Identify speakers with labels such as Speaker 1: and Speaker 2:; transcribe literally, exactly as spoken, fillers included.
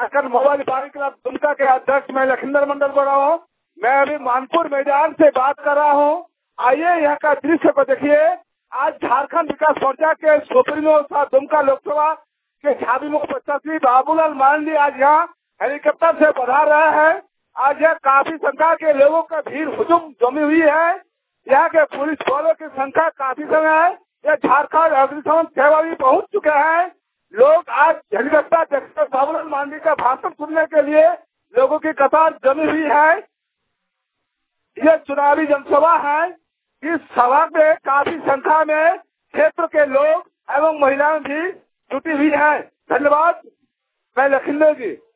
Speaker 1: Jharkhand mobile व्यापारी club Dumka के अध्यक्ष मैं लखिंदर मंडल बोल रहा हूँ। मैं अभी मानपुर मैदान से बात कर रहा हूँ। आइए यहाँ का दृश्य को देखिए। आज झारखंड विकास मोर्चा के सुप्रीमो दुमका लोकसभा के झाबी प्रत्याशी बाबूलाल मांझी आज यहाँ हेलीकॉप्टर से पधार रहे हैं। आज यह काफी संख्या के लोगों का भीड़ हुजूम जमी हुई है। यहाँ के पुलिस बलों की संख्या काफी समय है। यह झारखंड अग्निशमन सेवा भी पहुँच चुके हैं। लोग आज हेलीकॉप्टर देखकर बाबूलाल मांझी का भाषण सुनने के लिए लोगों की कतार जमी हुई है। यह चुनावी जनसभा है। इस सभा में काफी संख्या में क्षेत्र के लोग एवं महिलाएं भी जुटी हुई हैं। धन्यवाद। मैं लखिंदर जी।